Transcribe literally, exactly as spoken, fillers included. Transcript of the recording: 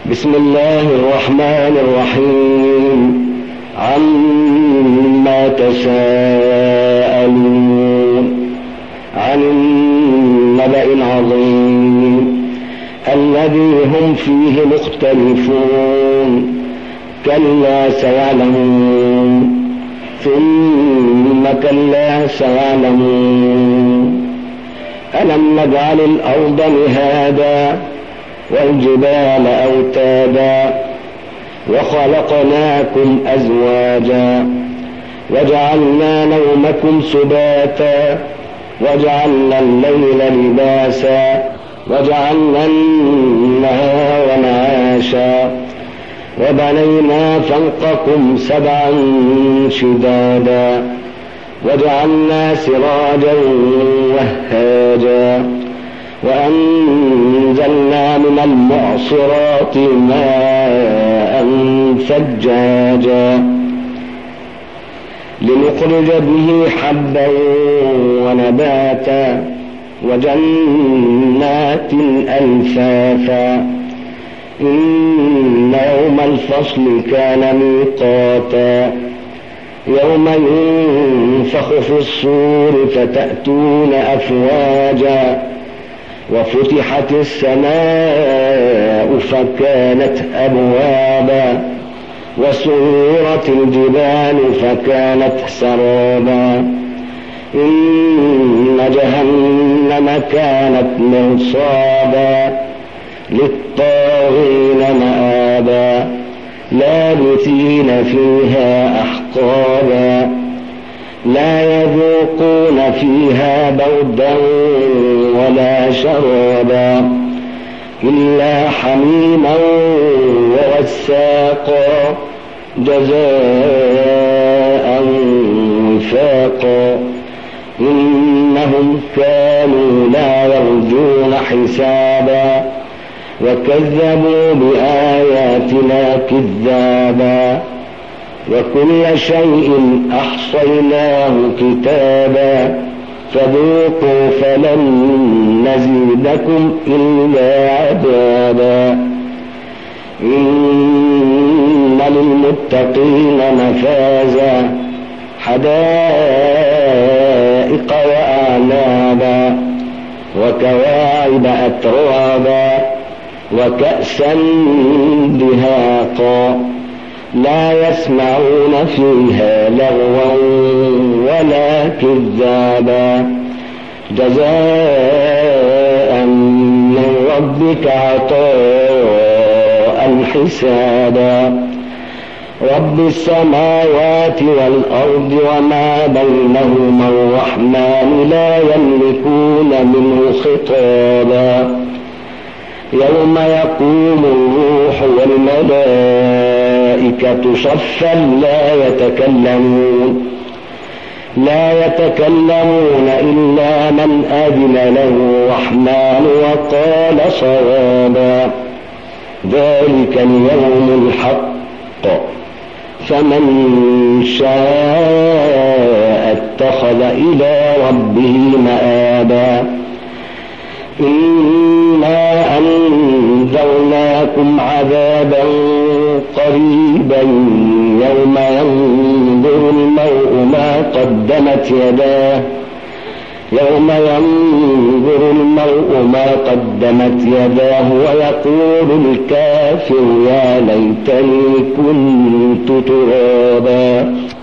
بسم الله الرحمن الرحيم. عما تساءلون عن النبأ العظيم الذي هم فيه مختلفون كلا سيعلمون ثم كلا سيعلمون ألم نجعل الأرض مهادا والجبال أوتادا وخلقناكم أزواجا وجعلنا نومكم سباتا وجعلنا الليل لباسا وجعلنا النهار معاشا وبنينا فوقكم سبعا شدادا وجعلنا سراجا وهاجا وأنزلنا من المعصرات ماء ثجاجا لنخرج به حبا ونباتا وجنات ألفافا إن يوم الفصل كان ميقاتا يوم ينفخ في الصور فتأتون أفواجا وفتحت السماء فكانت أبوابا وسيرت الجبال فكانت سرابا إن جهنم كانت مرصادا للطاغين مآبا لابثين فيها أحقابا لا يذوقون فيها بردا ولا شرابا إلا حميما وغساقا جزاء وفاقا إنهم كانوا لا يرجون حسابا وكذبوا بآياتنا كذابا وكل شيء أحصيناه كتابا فذوقوا فلن نزيدكم إلا عذابا إن للمتقين مفازا حدائق وأعنابا وكواعب أترابا وكأسا دهاقا لا يسمعون فيها لغوا ولا كذابا جزاء من ربك عطاء حسابا رب السماوات والأرض وما بينهما الرحمن لا يملكون منه خطابا يوم يقوم الروح والملائكة صفا لا يتكلمون لا يتكلمون إلا من أذن له الرحمن وقال صوابا ذلك اليوم الحق فمن شاء اتخذ إلى ربه مآبا إنا أنذرناكم عذابا قريبا يوم ينظر المرء ما قدمت يداه يوم ينظر المرء ما قدمت يداه ويقول الكافر يا ليتني كنت ترابا.